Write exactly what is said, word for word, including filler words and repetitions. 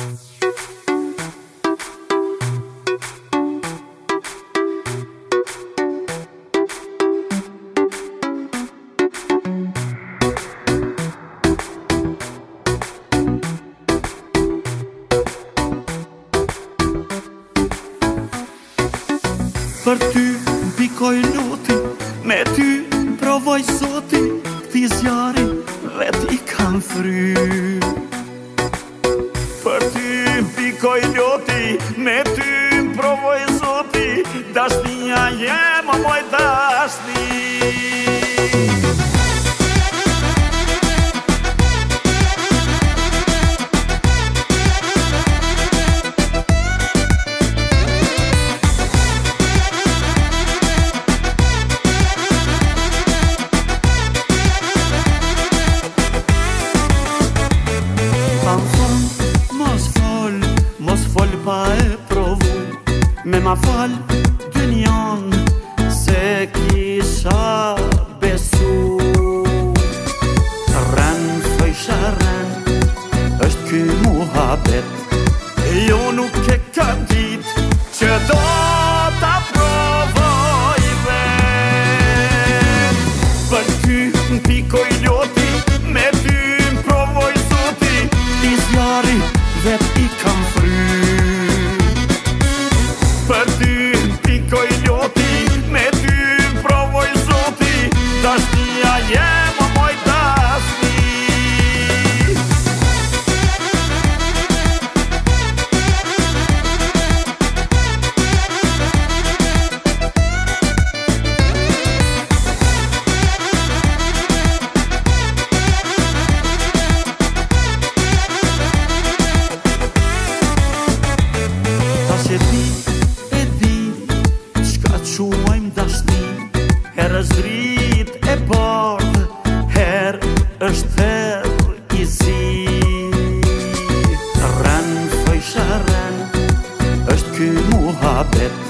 Për ty pikoj luti, me ty provoj zoti, këti zjari vet i kam fry. Për ty pikoj luti, me ty provoj zoti, dashnia jem o moj dashni. Pa e provu, me ma fal dynjan, se kisha besu. Ren, fëjsha ren, është ky muhabet, jo nuk e ka dit, që do ta provoj vet. Për ty pikoj loti, me ty provoj zoti, ti zjari vet i kam fry. Për ty pikoj loti, me ty provoj zoti, dashnia jem o moj dashni. Tash e di, quajmë dashni, herë është drit e bardhë, herë është herë i zi. Ren, fëjsha ren, është ky muhabet,